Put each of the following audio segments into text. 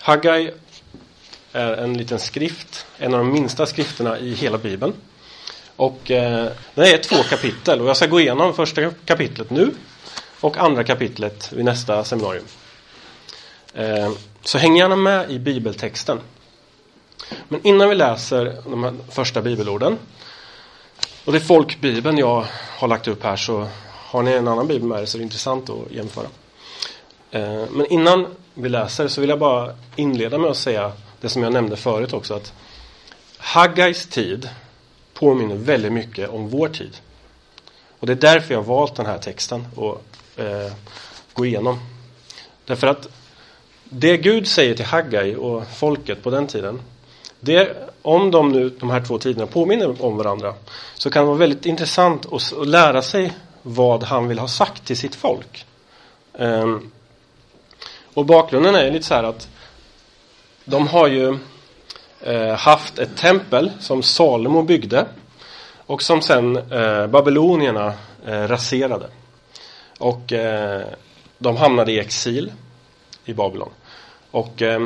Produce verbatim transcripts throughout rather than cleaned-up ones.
Haggai är en liten skrift, en av de minsta skrifterna i hela Bibeln. Och eh, det är två kapitel och jag ska gå igenom första kapitlet nu och andra kapitlet vid nästa seminarium. Eh, så häng gärna med i bibeltexten. Men innan vi läser de här första bibelorden, och det är folkbibeln jag har lagt upp här, så har ni en annan bibel med er så är det intressant att jämföra. Eh, men innan vi läser så vill jag bara inleda med att säga det som jag nämnde förut också, att Haggais tid påminner väldigt mycket om vår tid. Och det är därför jag har valt den här texten och eh, gå igenom. Därför att det Gud säger till Haggai och folket på den tiden, det, om de nu, de här två tiderna påminner om varandra, så kan det vara väldigt intressant att, att lära sig vad han vill ha sagt till sitt folk. Um, och bakgrunden är lite så här att de har ju eh, haft ett tempel som Salomo byggde och som sen eh, babylonierna eh, raserade. Och eh, de hamnade i exil i Babylon. Och eh,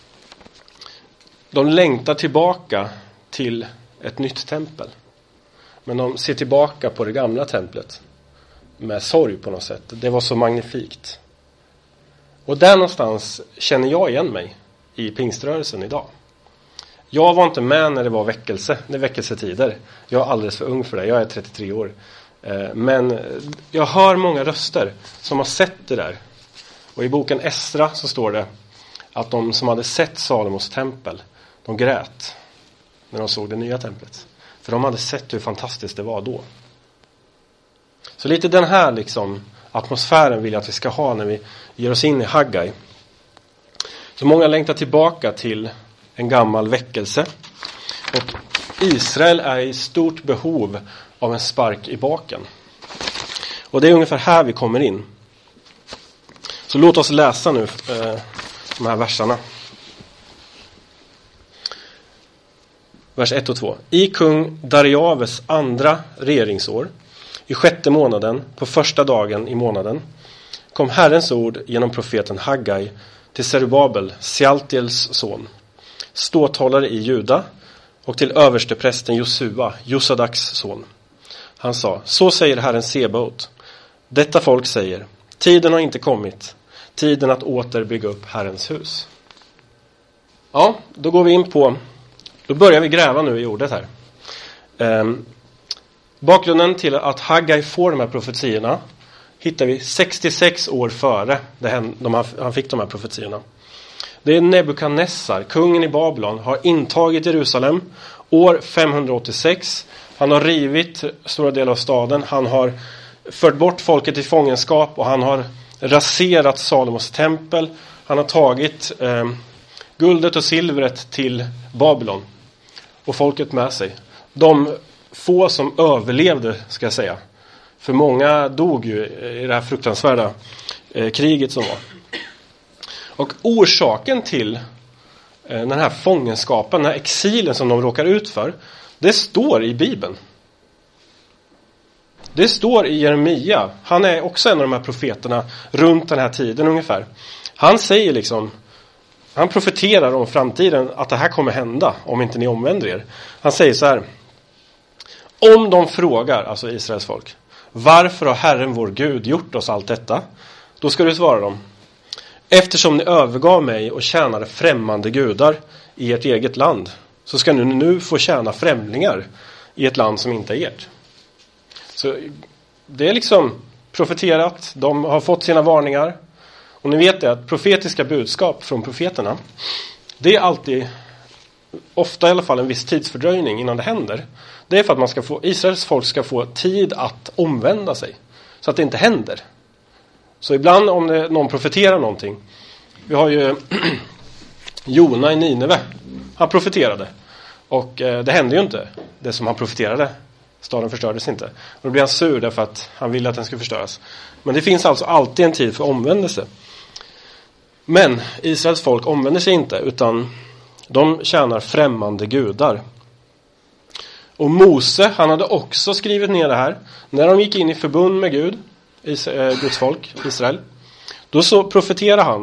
de längtar tillbaka till ett nytt tempel. Men de ser tillbaka på det gamla templet med sorg på något sätt. Det var så magnifikt. Och där någonstans känner jag igen mig i pingströrelsen idag. Jag var inte med när det var väckelse, det är väckelsetider. Jag är alldeles för ung för det, jag är trettiotre år. Men jag hör många röster som har sett det där. Och i boken Esra så står det att de som hade sett Salomos tempel, de grät när de såg det nya templet. För de hade sett hur fantastiskt det var då. Så lite den här liksom atmosfären vill jag att vi ska ha när vi ger oss in i Haggai. Så många längtar tillbaka till en gammal väckelse. Och Israel är i stort behov av en spark i baken. Och det är ungefär här vi kommer in. Så låt oss läsa nu eh, de här verserna. Vers ett och två. I kung Dariaves andra regeringsår, i sjätte månaden, på första dagen i månaden, kom Herrens ord genom profeten Haggai till Zerubabel, Sealtiels son, ståthållare i Juda, och till översteprästen Josua, Josadaks son. Han sa, så säger Herren Sebaot. Detta folk säger, tiden har inte kommit, tiden att åter bygga upp Herrens hus. Ja, då går vi in på, då börjar vi gräva nu i ordet här. Ehm, bakgrunden till att Haggai får de här profetierna hittar vi sextiosex år före det de här, han fick de här profetierna. Det är Nebukadnessar, kungen i Babylon, har intagit Jerusalem år femhundraåttiosex. Han har rivit stora delar av staden. Han har fört bort folket i fångenskap och han har raserat Salomos tempel. Han har tagit eh, guldet och silvret till Babylon och folket med sig. De få som överlevde, ska jag säga. För många dog ju i det här fruktansvärda eh, kriget som var. Och orsaken till eh, den här fångenskapen, den här exilen som de råkar ut för, det står i Bibeln. Det står i Jeremia. Han är också en av de här profeterna runt den här tiden ungefär. Han säger liksom, han profeterar om framtiden att det här kommer hända om inte ni omvänder er. Han säger så här: om de frågar, alltså Israels folk, varför har Herren vår Gud gjort oss allt detta? Då ska du svara dem: eftersom ni övergav mig och tjänade främmande gudar i ert eget land, så ska ni nu få tjäna främlingar i ett land som inte är ert. Så det är liksom profeterat. De har fått sina varningar. Och ni vet det, att profetiska budskap från profeterna, det är alltid, ofta i alla fall, en viss tidsfördröjning innan det händer. Det är för att man ska få, Israels folk ska få tid att omvända sig, så att det inte händer. Så ibland om det, någon profeterar någonting, vi har ju Jona i Nineve, han profeterade och eh, det hände ju inte det som han profeterade. Staden förstördes inte. Och då blir han sur därför att han ville att den skulle förstöras. Men det finns alltså alltid en tid för omvändelse. Men Israels folk omvänder sig inte, utan de tjänar främmande gudar. Och Mose, han hade också skrivit ner det här. När de gick in i förbund med Gud, Guds folk, Israel, då så profeterade han: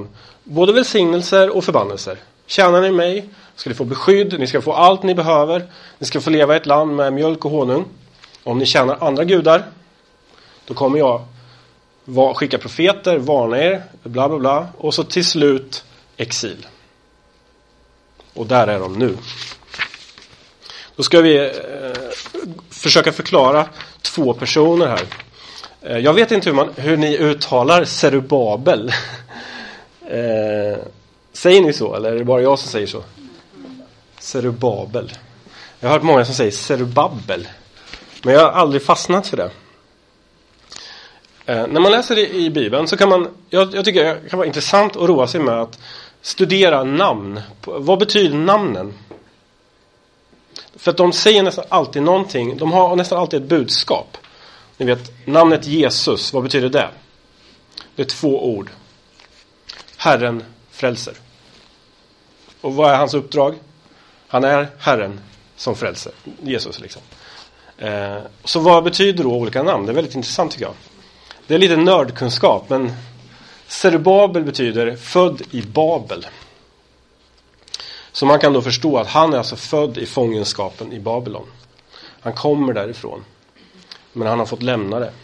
Både välsignelser och förbannelser. Tjänar ni mig ska ni få beskydd, ni ska få allt ni behöver. Ni ska få leva i ett land med mjölk och honung. Om ni tjänar andra gudar, då kommer jag skicka profeter, varna er, bla bla bla. Och så till slut exil. Och där är de nu. Då ska vi eh, försöka förklara två personer här. Eh, jag vet inte hur, man, hur ni uttalar Zerubabel. eh, säger ni så, eller är det bara jag som säger så? Zerubabel. Jag har hört många som säger Zerubabel. Men jag har aldrig fastnat för det. Eh, när man läser det i Bibeln så kan man, jag, jag tycker det kan vara intressant att roa sig med att studera namn. Vad betyder namnen? För att de säger nästan alltid någonting. De har nästan alltid ett budskap. Ni vet, namnet Jesus, vad betyder det? Det är två ord. Herren frälser. Och vad är hans uppdrag? Han är Herren som frälser. Jesus liksom. Eh, så vad betyder då olika namn? Det är väldigt intressant tycker jag. Det är lite nördkunskap, men Zerubabel betyder född i Babel. Så man kan då förstå att han är alltså född i fångenskapen i Babylon. Han kommer därifrån. Men han har fått lämna det.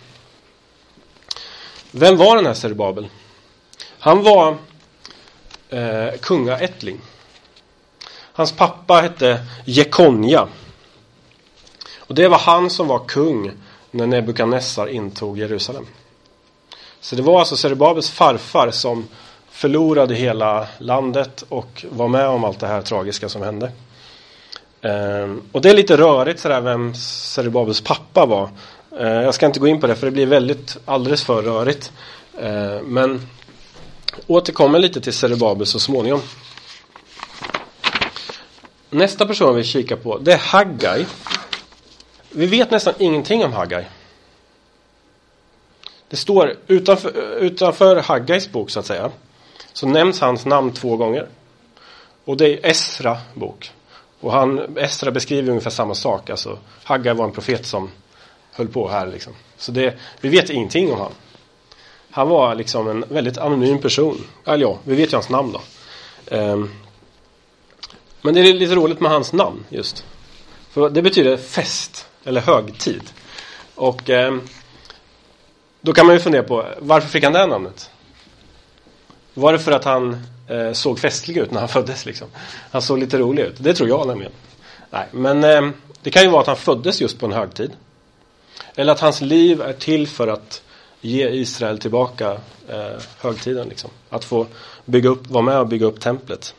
Vem var den här Zerubabel? Han var eh, kungaättling. Hans pappa hette Jekonja. Och det var han som var kung när Nebukadnessar intog Jerusalem. Så det var alltså Zerubabels farfar som förlorade hela landet och var med om allt det här tragiska som hände. Ehm, och det är lite rörigt sådär vem Zerubabels pappa var. Ehm, jag ska inte gå in på det för det blir väldigt alldeles för rörigt. Ehm, men återkommer lite till Zerubabel så småningom. Nästa person vi kikar på, det är Haggai. Vi vet nästan ingenting om Haggai. Det står utanför, utanför Haggais bok så att säga. Så nämns hans namn två gånger. Och det är Esra bok. Och han, Esra beskriver ungefär samma sak. Alltså, Haggai var en profet som höll på här liksom. Så det, vi vet ingenting om han. Han var liksom en väldigt anonym person. Eller ja, vi vet ju hans namn då. Um, men det är lite roligt med hans namn just. För det betyder fest eller högtid. Och um, då kan man ju fundera på, varför fick han det här namnet? Var det för att han eh, såg festlig ut när han föddes liksom? Han såg lite rolig ut. Det tror jag nämligen. Nej, men eh, det kan ju vara att han föddes just på en högtid. Eller att hans liv är till för att ge Israel tillbaka eh, högtiden liksom. Att få bygga upp, vara med och bygga upp templet.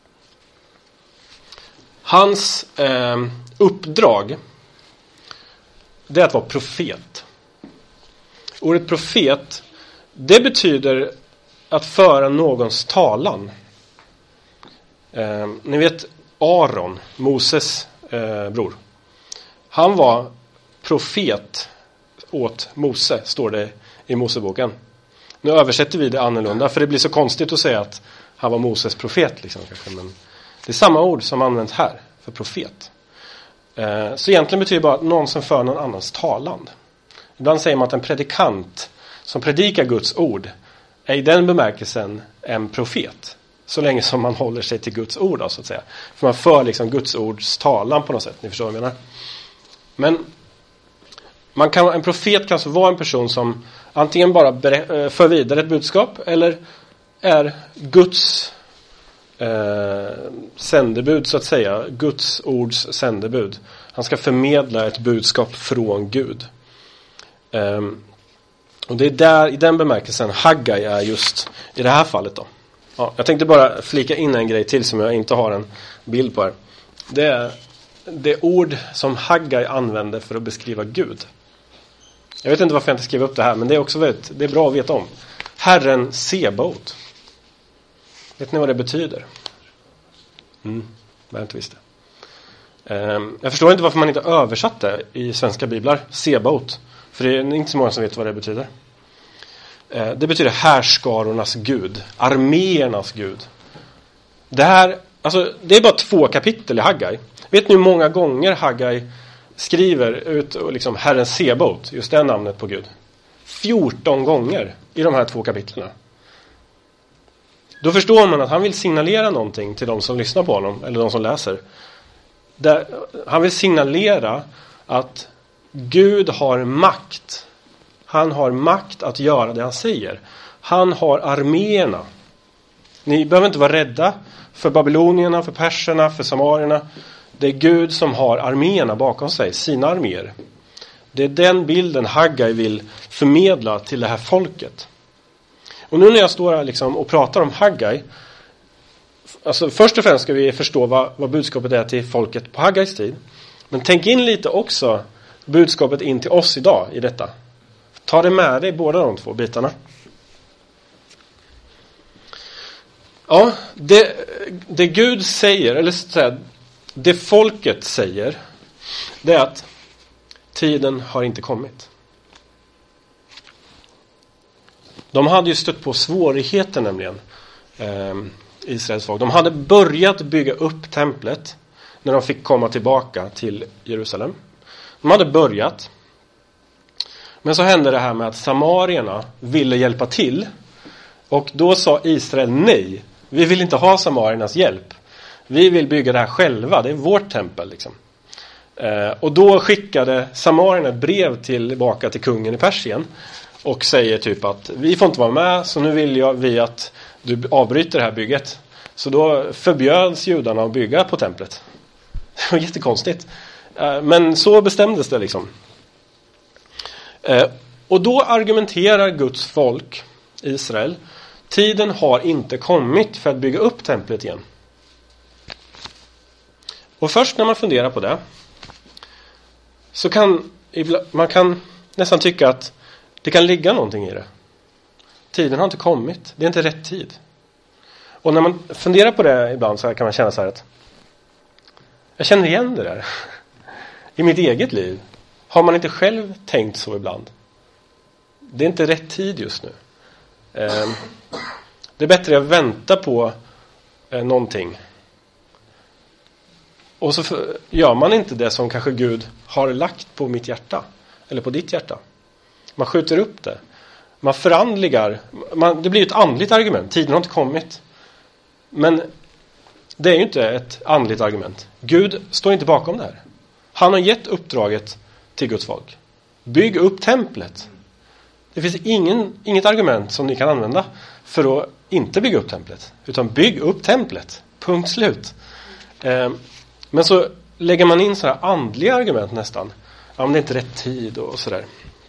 Hans eh, uppdrag, det är att vara profet. Ordet profet, det betyder att föra någons talan. Eh, ni vet Aron, Moses eh, bror. Han var profet åt Mose, står det i Moseboken. Nu översätter vi det annorlunda, för det blir så konstigt att säga att han var Moses profet. Liksom, kanske. Men det är samma ord som används här för profet. Eh, så egentligen betyder det bara någon som för någon annans talan. Ibland säger man att en predikant som predikar Guds ord är i den bemärkelsen en profet. Så länge som man håller sig till Guds ord då, så att säga. För man för liksom Guds ords talan på något sätt. Ni förstår vad jag menar. Men man kan, en profet kan så vara en person som antingen bara berä- för vidare ett budskap eller är Guds eh, sändebud så att säga. Guds ords sändebud. Han ska förmedla ett budskap från Gud. Um, och det är där, i den bemärkelsen Haggai är just i det här fallet då. Ja, jag tänkte bara flika in en grej till som jag inte har en bild på här. Det är det ord som Haggai använder för att beskriva Gud. Jag vet inte varför jag inte skrev upp det här, men det är också väldigt, det är bra att veta om. Herren Sebaot. Vet ni vad det betyder? Mm, jag inte visste. Um, jag förstår inte varför man inte översatt det i svenska biblar. Sebaot. För det är inte så många som vet vad det betyder. Uh, det betyder härskarornas Gud. Arméernas Gud. Det här, alltså, det är bara två kapitel i Haggai. Vet ni hur många gånger Haggai skriver ut liksom Herren Sebaot, just det namnet på Gud? fjorton gånger i de här två kapitlerna. Då förstår man att han vill signalera någonting till de som lyssnar på honom, eller de som läser. Där han vill signalera att Gud har makt. Han har makt att göra det han säger. Han har arméerna. Ni behöver inte vara rädda för babylonierna, för perserna, för samarierna. Det är Gud som har arméerna bakom sig, sina arméer. Det är den bilden Haggai vill förmedla till det här folket. Och nu när jag står här liksom och pratar om Haggai, alltså först och främst ska vi förstå vad, vad budskapet är till folket på Haggais tid. Men tänk in lite också budskapet in till oss idag i detta. Ta det med dig, båda de två bitarna. Ja, det, det Gud säger, eller så här, det folket säger, det är att tiden har inte kommit. De hade ju stött på svårigheter nämligen, eh, Israels folk. De hade börjat bygga upp templet när de fick komma tillbaka till Jerusalem. De hade börjat. Men så hände det här med att samarierna ville hjälpa till. Och då sa Israel nej. Vi vill inte ha samariernas hjälp. Vi vill bygga det här själva. Det är vårt tempel liksom. Eh, och då skickade samarierna ett brev tillbaka till kungen i Persien. Och säger typ att vi får inte vara med, så nu vill jag vi att du avbryter det här bygget. Så då förbjöds judarna att bygga på templet. Det var jättekonstigt. Eh, men så bestämdes det liksom. Eh, och då argumenterar Guds folk, Israel, tiden har inte kommit för att bygga upp templet igen. Och först när man funderar på det, så kan man kan nästan tycka att det kan ligga någonting i det. Tiden har inte kommit. Det är inte rätt tid. Och när man funderar på det ibland så kan man känna så här att jag känner igen det där. I mitt eget liv. Har man inte själv tänkt så ibland? Det är inte rätt tid just nu. Det är bättre att vänta på någonting. Och så gör man inte det som kanske Gud har lagt på mitt hjärta. Eller på ditt hjärta. Man skjuter upp det. Man förandligar. Man, det blir ett andligt argument. Tiden har inte kommit. Men det är ju inte ett andligt argument. Gud står inte bakom det här. Han har gett uppdraget till Guds folk. Bygg upp templet. Det finns ingen, inget argument som ni kan använda för att inte bygga upp templet. Utan bygg upp templet. Punkt slut. Eh, men så lägger man in sådana andliga argument nästan. Ja, men det är inte rätt tid och sådär.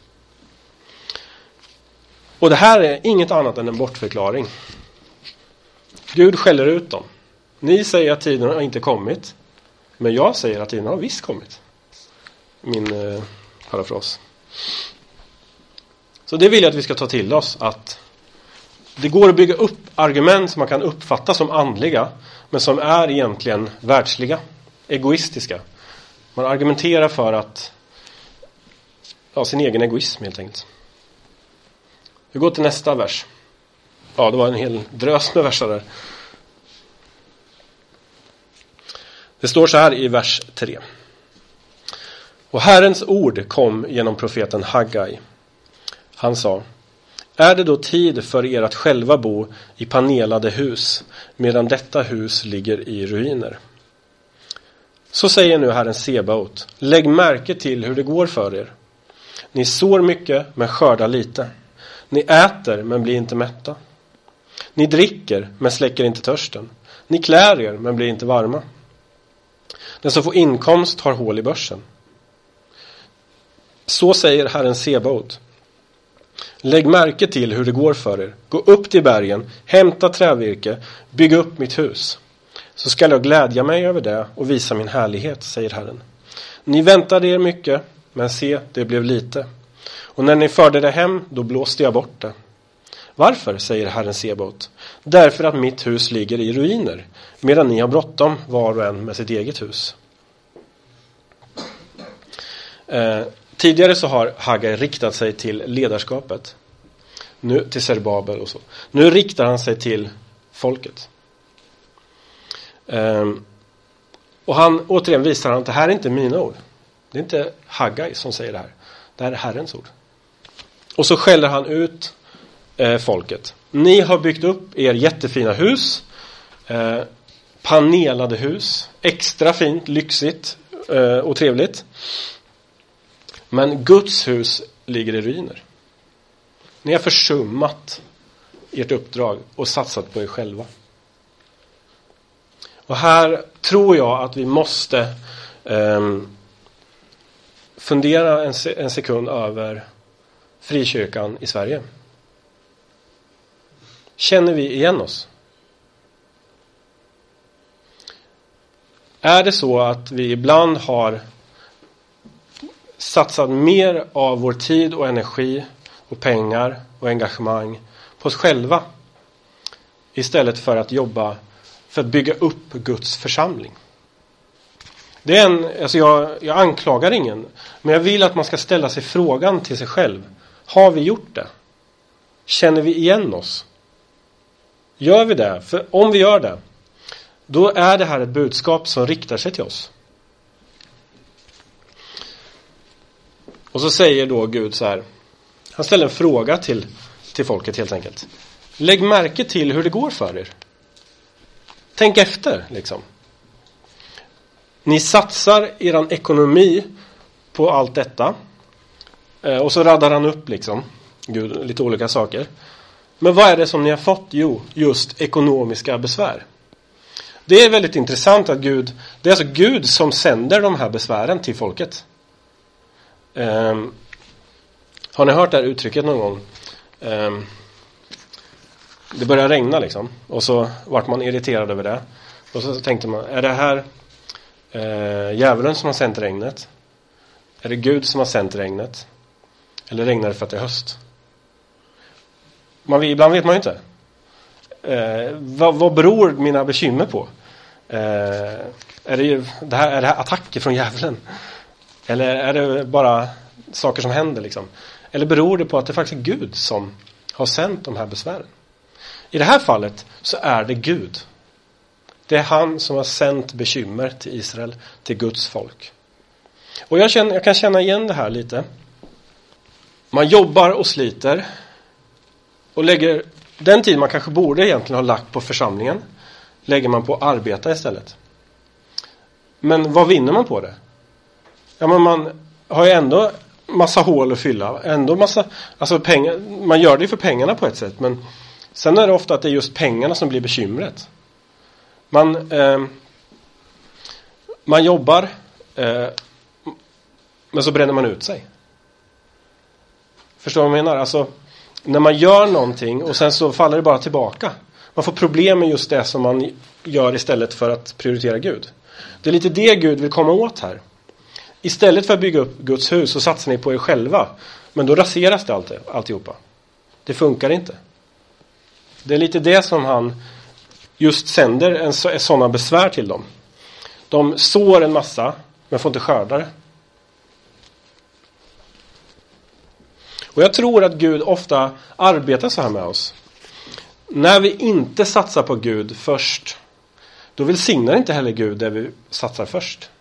Och det här är inget annat än en bortförklaring. Gud skäller ut dem. Ni säger att tiden har inte kommit. Men jag säger att tiden har visst kommit. Min eh, parafras. Så det vill jag att vi ska ta till oss. Att det går att bygga upp argument som man kan uppfatta som andliga. Men som är egentligen världsliga. Egoistiska. Man argumenterar för att ja, sin egen egoism helt enkelt. Vi går till nästa vers. Ja, det var en hel drös med versar där. Det står så här i vers tre. Och Herrens ord kom genom profeten Haggai. Han sa: är det då tid för er att själva bo i panelade hus, medan detta hus ligger i ruiner? Så säger nu Herren Sebaot: lägg märke till hur det går för er. Ni sår mycket men skördar lite. Ni äter men blir inte mätta. Ni dricker men släcker inte törsten. Ni klär er men blir inte varma. Den som får inkomst har hål i börsen. Så säger Herren Sebaot: lägg märke till hur det går för er. Gå upp till bergen, hämta trävirke, bygg upp mitt hus. Så skall jag glädja mig över det och visa min härlighet, säger Herren. Ni väntade er mycket, men se, det blev lite. Och när ni förde det hem, då blåste jag bort det. Varför, säger Herren Sebaot? Därför att mitt hus ligger i ruiner, medan ni har bråttom var och en med sitt eget hus. Eh, tidigare så har Haggai riktat sig till ledarskapet. Nu till Zerubbabel och så. Nu riktar han sig till folket. Eh, och han återigen visar han att det här är inte mina ord. Det är inte Haggai som säger det här. Det här är Herrens ord. Och så skäller han ut eh, folket. Ni har byggt upp er jättefina hus. Eh, panelade hus. Extra fint, lyxigt eh, och trevligt. Men Guds hus ligger i ruiner. Ni har försummat ert uppdrag och satsat på er själva. Och här tror jag att vi måste eh, fundera en, se- en sekund över frikyrkan i Sverige. Känner vi igen oss? Är det så att vi ibland har satsat mer av vår tid och energi och pengar och engagemang på oss själva istället för att jobba för att bygga upp Guds församling? Det är en, alltså jag, jag anklagar ingen, men jag vill att man ska ställa sig frågan till sig själv. Har vi gjort det? Känner vi igen oss? Gör vi det? För om vi gör det, då är det här ett budskap som riktar sig till oss. Och så säger då Gud så här. Han ställer en fråga till, till folket helt enkelt. Lägg märke till hur det går för er. Tänk efter liksom. Ni satsar eran ekonomi på allt detta. Eh, och så raddar han upp liksom. Gud, lite olika saker. Men vad är det som ni har fått? Jo, just ekonomiska besvär. Det är väldigt intressant att Gud, det är alltså Gud som sänder de här besvären till folket. Um, har ni hört det här uttrycket någon gång? Um, det börjar regna liksom. Och så vart man irriterad över det. Och så tänkte man, är det här uh, djävulen som har sänt regnet? Är det Gud som har sänt regnet? Eller regnar det för att det är höst? Man, ibland vet man ju inte. Eh, vad, vad beror mina bekymmer på? Eh, är, det ju, det här, är det här attacker från djävulen? Eller är det bara saker som händer liksom? Eller beror det på att det faktiskt är Gud som har sänt de här besvären? I det här fallet så är det Gud. Det är han som har sänt bekymmer till Israel, till Guds folk. Och jag, känner, jag kan känna igen det här lite. Man jobbar och sliter och lägger den tid man kanske borde egentligen ha lagt på församlingen, lägger man på att arbeta istället. Men vad vinner man på det? Ja, men man har ju ändå massa hål att fylla. Ändå massa, alltså pengar, man gör det ju för pengarna på ett sätt. Men sen är det ofta att det är just pengarna som blir bekymret. Man, eh, man jobbar, eh, men så bränner man ut sig. Förstår du vad jag menar? Alltså, när man gör någonting och sen så faller det bara tillbaka. Man får problem med just det som man gör istället för att prioritera Gud. Det är lite det Gud vill komma åt här. Istället för att bygga upp Guds hus så satsar ni på er själva. Men då raseras det alltid, alltihopa. Det funkar inte. Det är lite det som han just sänder en så, sådana besvär till dem. De sår en massa men får inte skörda det. Och jag tror att Gud ofta arbetar så här med oss. När vi inte satsar på Gud först, då välsignar inte heller Gud det vi satsar först.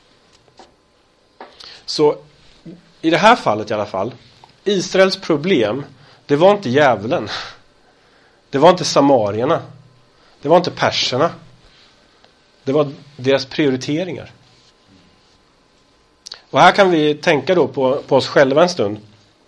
Så i det här fallet i alla fall, Israels problem, det var inte djävulen. Det var inte samarierna. Det var inte perserna. Det var deras prioriteringar. Och här kan vi tänka då på, på oss själva en stund.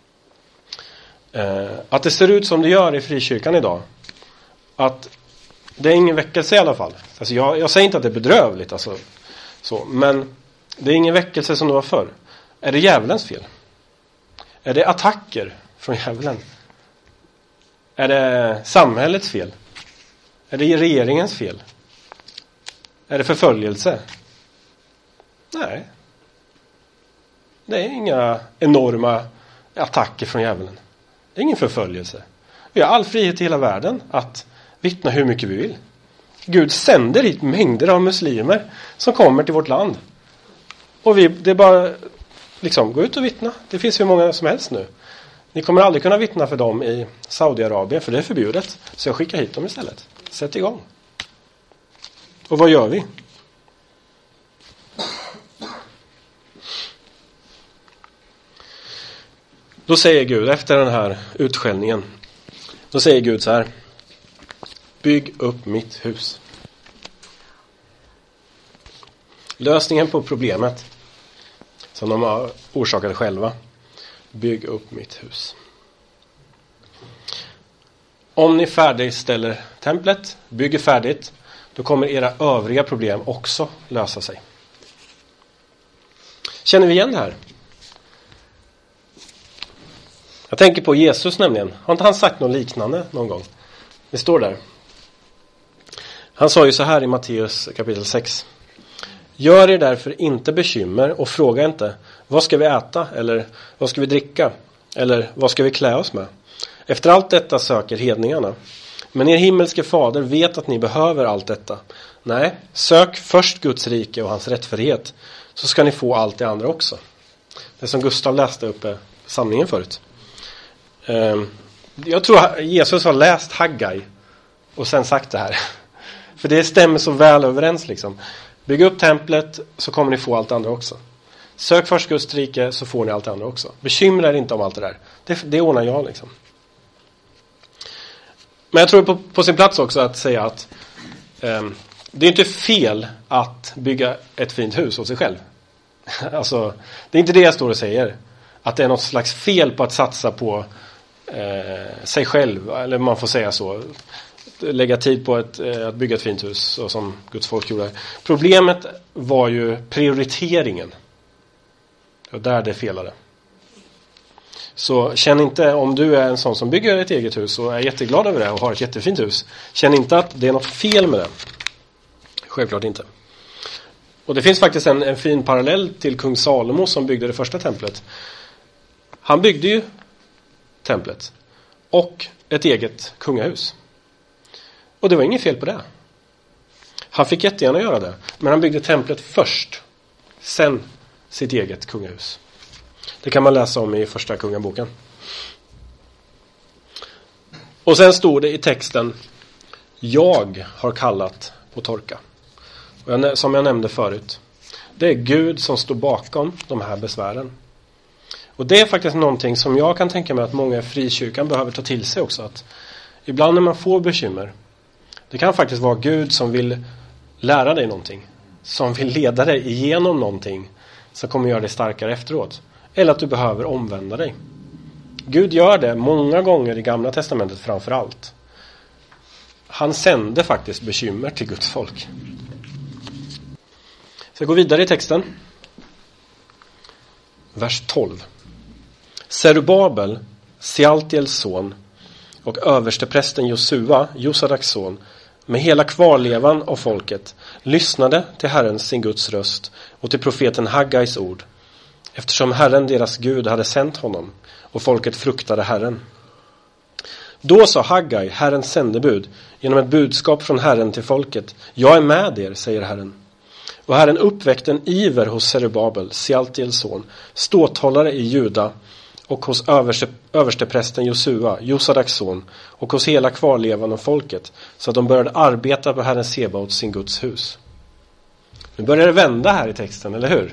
Eh, att det ser ut som det gör i frikyrkan idag. Att det är ingen väckelse i alla fall. Alltså jag, jag säger inte att det är bedrövligt. Alltså, så, men det är ingen väckelse som det var förr. Är det djävulens fel? Är det attacker från djävulen? Är det samhällets fel? Är det regeringens fel? Är det förföljelse? Nej. Det är inga enorma attacker från djävulen. Det är ingen förföljelse. Vi har all frihet i hela världen att vittna hur mycket vi vill. Gud sänder hit mängder av muslimer som kommer till vårt land. Och vi, det är bara liksom, gå ut och vittna. Det finns hur många som helst nu. Ni kommer aldrig kunna vittna för dem i Saudiarabien, för det är förbjudet. Så jag skickar hit dem istället. Sätt igång. Och vad gör vi? Då säger Gud efter den här utskällningen: Då säger Gud så här: bygg upp mitt hus. Lösningen på problemet som de har orsakat själva: bygg upp mitt hus. Om ni färdigställer templet, bygger färdigt, då kommer era övriga problem också lösa sig. Känner vi igen det här? Jag tänker på Jesus nämligen. Har inte han sagt något liknande någon gång? Det står där. Han sa ju så här i Matteus kapitel sex: gör er därför inte bekymmer och fråga inte: vad ska vi äta? Eller vad ska vi dricka? Eller vad ska vi klä oss med? Efter allt detta söker hedningarna. Men er himmelske fader vet att ni behöver allt detta. Nej, sök först Guds rike och hans rättfärdighet, så ska ni få allt det andra också. Det som Gustav läste uppe samlingen förut. Jag tror Jesus har läst Haggai och sen sagt det här. För det stämmer så väl överens liksom. Bygg upp templet, så kommer ni få allt det andra också. Sök först Guds rike, så får ni allt det andra också. Bekymra er inte om allt det där. Det, det ordnar jag liksom. Men jag tror på, på sin plats också att säga att eh, det är inte fel att bygga ett fint hus åt sig själv. Alltså, det är inte det jag står och säger. Att det är något slags fel på att satsa på eh, sig själv. Eller man får säga så. Lägga tid på ett, eh, att bygga ett fint hus, så som Guds folk gjorde. Problemet var ju prioriteringen. Och där det felade. Så känn inte, om du är en sån som bygger ett eget hus och är jätteglad över det och har ett jättefint hus, känn inte att det är något fel med det. Självklart inte. Och det finns faktiskt en, en fin parallell till kung Salomo som byggde det första templet. Han byggde ju templet och ett eget kungahus. Och det var inget fel på det. Han fick jättegärna göra det. Men han byggde templet först, sen sitt eget kungahus. Det kan man läsa om i första kungaboken. Och sen står det i texten: jag har kallat på torka. Och jag, som jag nämnde förut, det är Gud som står bakom de här besvären. Och det är faktiskt någonting som jag kan tänka mig att många i frikyrkan behöver ta till sig också. Att ibland när man får bekymmer, det kan faktiskt vara Gud som vill lära dig någonting. Som vill leda dig igenom någonting som kommer göra dig starkare efteråt. Eller att du behöver omvända dig. Gud gör det många gånger i Gamla testamentet framför allt. Han sände faktiskt bekymmer till Guds folk. Så jag går vidare i texten. Vers tolv. Zerubabel, Sealtiels son, och översteprästen Josua, Josadaks son, med hela kvarlevan av folket, lyssnade till Herren sin Guds röst och till profeten Haggais ord, eftersom Herren deras Gud hade sänt honom, och folket fruktade Herren. Då sa Haggai, Herrens sändebud, genom ett budskap från Herren till folket: jag är med er, säger Herren. Och Herren uppväckte en iver hos Zerubabel, Sealtiels son, ståthållare i Juda, och hos överste, översteprästen Josua, Josadaks son, och hos hela kvarlevan av folket, så att de började arbeta på Herren Sebaot, sin Guds hus. Nu börjar det vända här i texten, eller hur?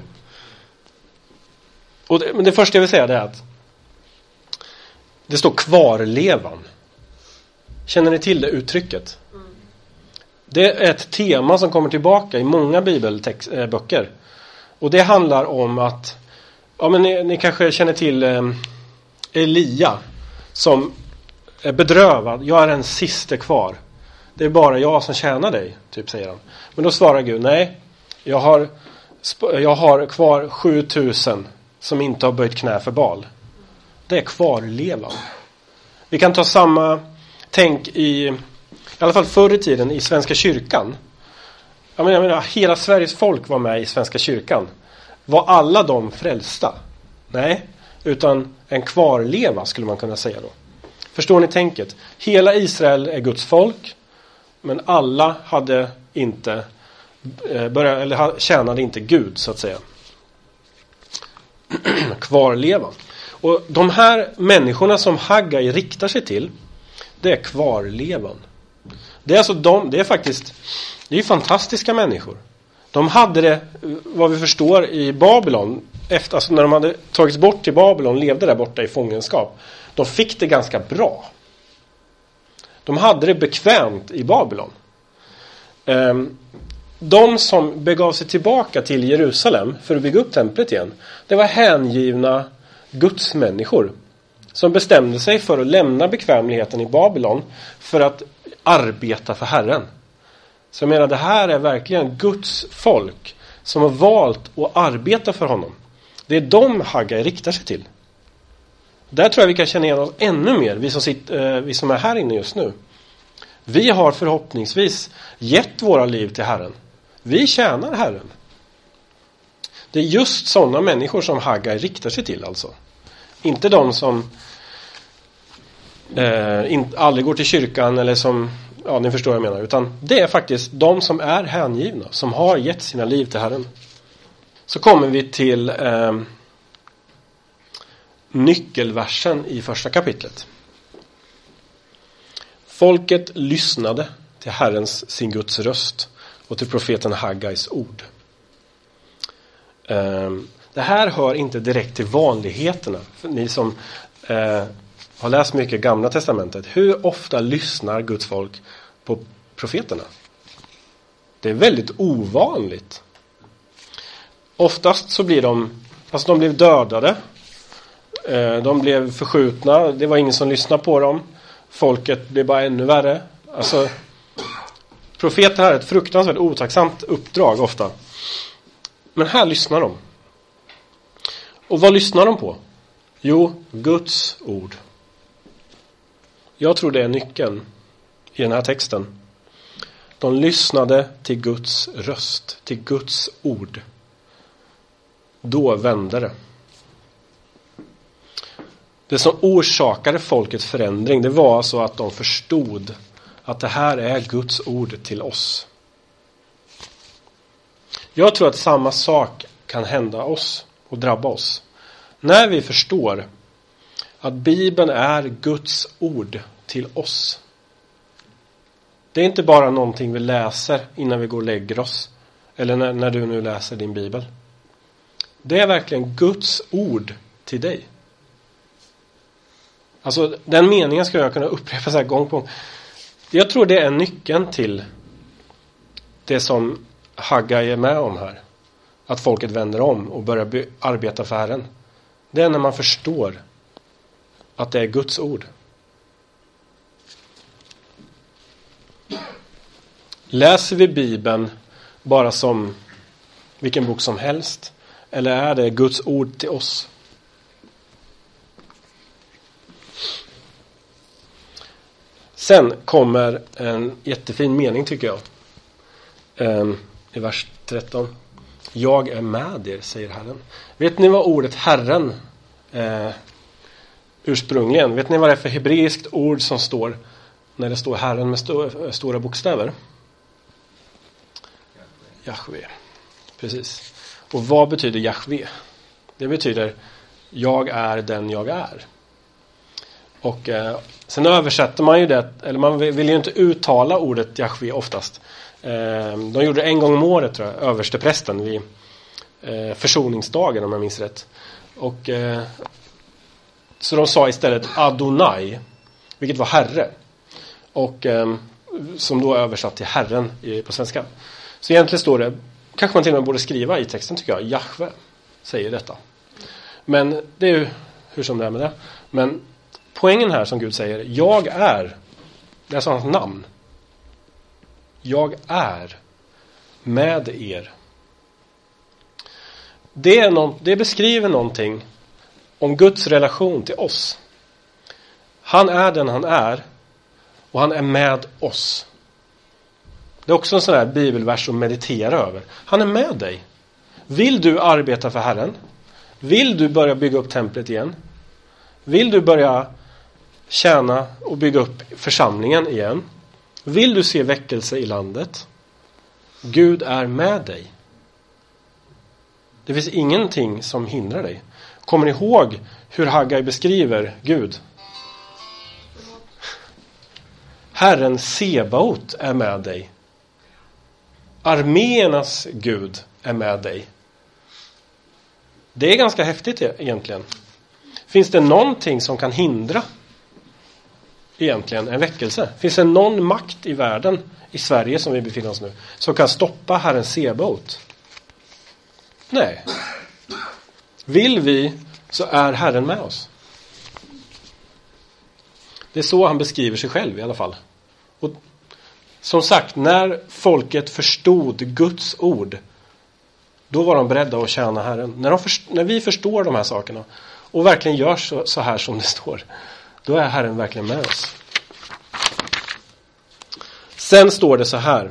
Och det, men det första jag vill säga är att det står kvarlevan. Känner ni till det uttrycket? Mm. Det är ett tema som kommer tillbaka i många bibelböcker. Och det handlar om att, ja men ni, ni kanske känner till eh, Elia som är bedrövad. Jag är den siste kvar. Det är bara jag som tjänar dig, typ, säger han. Men då svarar Gud: nej, jag har, jag har kvar sjutusen som inte har böjt knä för Baal. Det är kvarlevan. Vi kan ta samma tänk i, i alla fall förr i tiden i Svenska kyrkan. Jag menar, jag menar, hela Sveriges folk var med i Svenska kyrkan. Var alla de frälsta? Nej, utan en kvarleva skulle man kunna säga då. Förstår ni tänket? Hela Israel är Guds folk, men alla hade inte började, eller tjänade inte Gud, så att säga. Kvarlevan. Och de här människorna som Haggai riktar sig till, det är kvarlevan. Det är alltså de, det är faktiskt, det är ju fantastiska människor. De hade det, vad vi förstår, i Babylon, efter, alltså när de hade tagits bort till Babylon, levde där borta i fångenskap. De fick det ganska bra. De hade det bekvämt i Babylon. De som begav sig tillbaka till Jerusalem för att bygga upp templet igen, det var hängivna gudsmänniskor som bestämde sig för att lämna bekvämligheten i Babylon för att arbeta för Herren. Så jag menar, det här är verkligen Guds folk som har valt att arbeta för honom. Det är de Haggai riktar sig till. Där tror jag vi kan känna igen oss ännu mer, vi som, sitter, vi som är här inne just nu. Vi har förhoppningsvis gett våra liv till Herren. Vi tjänar Herren. Det är just sådana människor som Haggai riktar sig till alltså. Inte de som eh, in, aldrig går till kyrkan eller som, ja ni förstår vad jag menar. Utan det är faktiskt de som är hängivna, som har gett sina liv till Herren. Så kommer vi till eh, nyckelversen i första kapitlet. Folket lyssnade till Herrens, sin Guds röst, och till profeten Haggais ord. Det här hör inte direkt till vanligheterna. För ni som eh, har läst mycket Gamla testamentet, hur ofta lyssnar Guds folk på profeterna? Det är väldigt ovanligt. Oftast så blir de, alltså de blev dödade. Eh, de blev förskjutna. Det var ingen som lyssnade på dem. Folket blev bara ännu värre. Alltså, profeter har ett fruktansvärt otacksamt uppdrag ofta. Men här lyssnar de. Och vad lyssnar de på? Jo, Guds ord. Jag tror det är nyckeln i den här texten. De lyssnade till Guds röst, till Guds ord. Då vände det. Det som orsakade folkets förändring, det var alltså att de förstod att det här är Guds ord till oss. Jag tror att samma sak kan hända oss och drabba oss. När vi förstår att Bibeln är Guds ord till oss. Det är inte bara någonting vi läser innan vi går och lägger oss. Eller när, när du nu läser din Bibel. Det är verkligen Guds ord till dig. Alltså den meningen ska jag kunna upprepa så här gång på gång. Jag tror det är nyckeln till det som Haggai är med om här. Att folket vänder om och börjar be- arbeta för Herren. Det är när man förstår att det är Guds ord. Läser vi Bibeln bara som vilken bok som helst? Eller är det Guds ord till oss? Sen kommer en jättefin mening tycker jag. Um, I vers tretton. Jag är med er, säger Herren. Vet ni vad ordet Herren eh, ursprungligen? Vet ni vad det är för hebreiskt ord som står när det står Herren med st- stora bokstäver? Jahve. Precis. Och vad betyder Jahve? Det betyder jag är den jag är. Och eh, sen översätter man ju det, eller man vill ju inte uttala ordet Jahve oftast. Eh, de gjorde det en gång om året tror jag, översteprästen vid eh, försoningsdagen om jag minns rätt. Och eh, så de sa istället Adonai, vilket var herre. Och eh, som då är översatt till Herren i, på svenska. Så egentligen står det, kanske man till och med borde skriva i texten tycker jag, Jahve säger detta. Men det är ju hur som det är med det. Men poängen här som Gud säger, jag är, det är alltså hans namn. Jag är med er. Det, är någon, det beskriver någonting om Guds relation till oss. Han är den han är och han är med oss. Det är också en sån här bibelvers att meditera över. Han är med dig. Vill du arbeta för Herren? Vill du börja bygga upp templet igen? Vill du börja tjäna och bygga upp församlingen igen? Vill du se väckelse i landet? Gud är med dig. Det finns ingenting som hindrar dig. Kommer ni ihåg hur Haggai beskriver Gud? Herren Sebaot är med dig. Arméernas Gud är med dig. Det är ganska häftigt egentligen. Finns det någonting som kan hindra egentligen en väckelse? Finns det någon makt i världen, i Sverige som vi befinner oss nu, som kan stoppa Herren Sebaot? Nej. Vill vi, så är Herren med oss. Det är så han beskriver sig själv i alla fall. Och som sagt, när folket förstod Guds ord, då var de beredda att tjäna Herren. När, de först- när vi förstår de här sakerna och verkligen gör så, så här som det står, då är Herren verkligen med oss. Sen står det så här: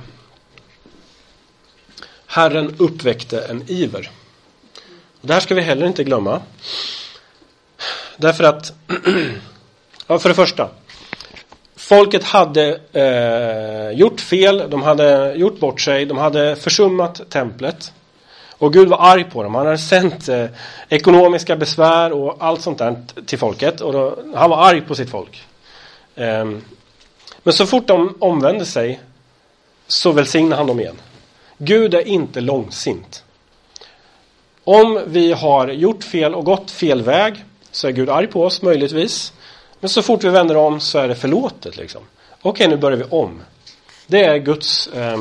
Herren uppväckte en iver. Och det här ska vi heller inte glömma. Därför att ja, för det första, folket hade eh, gjort fel, de hade gjort bort sig, de hade försummat templet. Och Gud var arg på dem. Han hade sänt eh, ekonomiska besvär och allt sånt där till folket. Och då, han var arg på sitt folk. Eh, men så fort de omvände sig, så välsignade han dem igen. Gud är inte långsint. Om vi har gjort fel och gått fel väg, så är Gud arg på oss möjligtvis. Men så fort vi vänder om, så är det förlåtet liksom. Okej, nu börjar vi om. Det är Guds eh,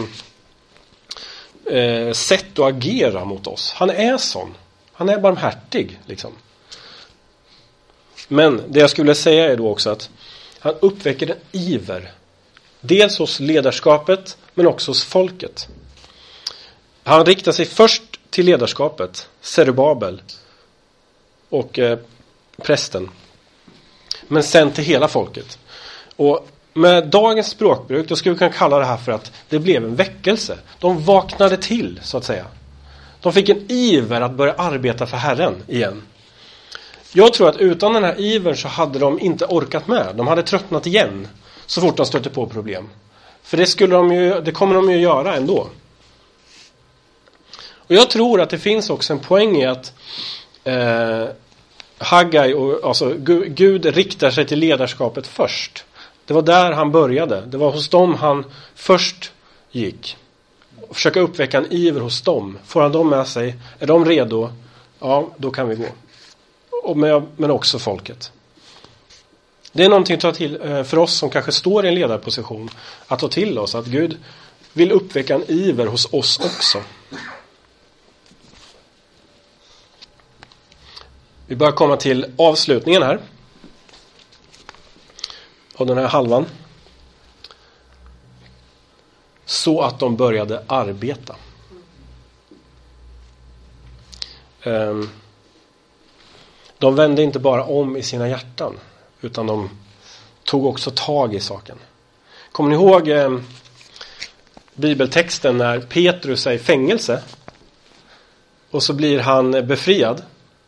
eh, sätt att agera mot oss. Han är sån. Han är barmhärtig liksom. Men det jag skulle säga är då också att han uppväcker en iver. Dels hos ledarskapet, men också hos folket. Han riktar sig först till ledarskapet, Zerubabel och eh, prästen. Men sen till hela folket. Och med dagens språkbruk, då skulle vi kunna kalla det här för att det blev en väckelse. De vaknade till, så att säga. De fick en iver att börja arbeta för Herren igen. Jag tror att utan den här ivern så hade de inte orkat med. De hade tröttnat igen så fort de stötte på problem. För det, skulle de ju, det kommer de ju göra ändå. Och jag tror att det finns också en poäng i att eh, Haggai, och, alltså Gud, Gud riktar sig till ledarskapet först. Det var där han började. Det var hos dem han först gick. Och försöka uppväcka en iver hos dem. Får han dem med sig? Är de redo? Ja, då kan vi gå. Och med, men också folket. Det är någonting att ta till för oss som kanske står i en ledarposition. Att ta till oss att Gud vill uppväcka en iver hos oss också. Vi börjar komma till avslutningen här. Av den här halvan. Så att de började arbeta. Um, de vände inte bara om i sina hjärtan, utan de tog också tag i saken. Kommer ni ihåg um, bibeltexten när Petrus är i fängelse och så blir han befriad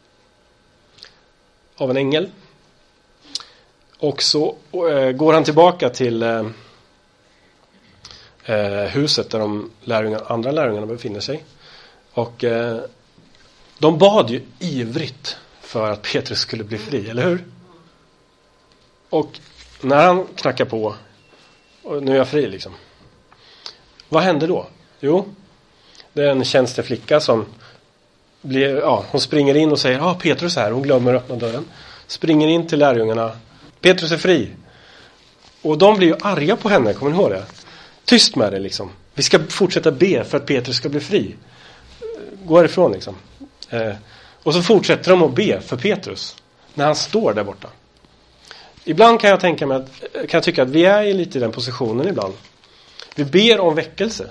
av en ängel? Och så uh, går han tillbaka till uh, uh, huset där de lärjungarna, andra lärjungarna befinner sig. Och uh, de bad ju ivrigt för att Petrus skulle bli fri, eller hur? Och när han knackar på, och nu är jag fri liksom. Vad hände då? Jo, det är en tjänsteflicka som blir, ja, hon springer in och säger, ja, ah, Petrus är här. Hon glömmer att öppna dörren. Springer in till lärjungarna. Petrus är fri. Och de blir ju arga på henne, kommer ni ihåg det? Tyst med det liksom. Vi ska fortsätta be för att Petrus ska bli fri. Gå härifrån liksom. Eh, och så fortsätter de att be för Petrus när han står där borta. Ibland kan jag tänka mig att, kan jag tycka att vi är lite i den positionen ibland. Vi ber om väckelse.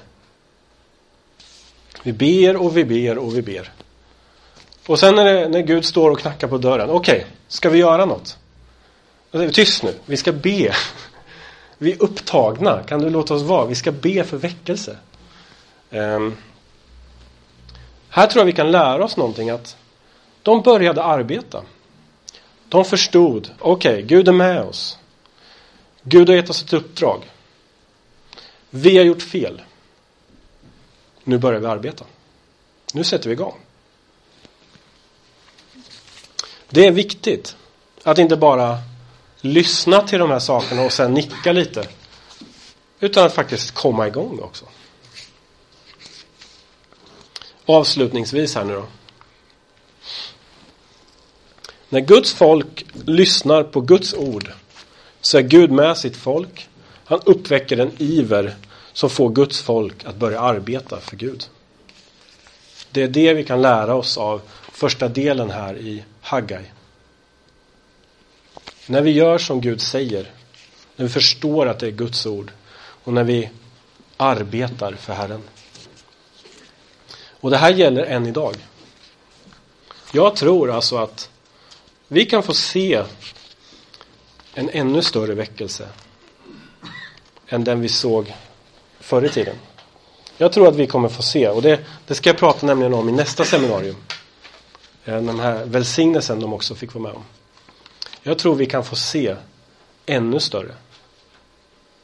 Vi ber och vi ber och vi ber. Och sen när, det, när Gud står och knackar på dörren. Okej, okay, ska vi göra något? Tyst nu, vi ska be. Vi är upptagna, kan du låta oss vara? Vi ska be för väckelse. Um, här tror jag vi kan lära oss någonting, att de började arbeta. De förstod, okej, okay, Gud är med oss. Gud har gett oss ett uppdrag. Vi har gjort fel. Nu börjar vi arbeta. Nu sätter vi igång. Det är viktigt att inte bara lyssna till de här sakerna och sen nicka lite, utan att faktiskt komma igång också. Avslutningsvis här nu då. När Guds folk lyssnar på Guds ord, så är Gud med sitt folk. Han uppväcker en iver som får Guds folk att börja arbeta för Gud. Det är det vi kan lära oss av första delen här i Haggai. När vi gör som Gud säger, när vi förstår att det är Guds ord och när vi arbetar för Herren. Och det här gäller än idag. Jag tror alltså att vi kan få se en ännu större väckelse än den vi såg förr i tiden. Jag tror att vi kommer få se, och det, det ska jag prata nämligen om i nästa seminarium. Den här välsignelsen de också fick vara med om. Jag tror vi kan få se ännu större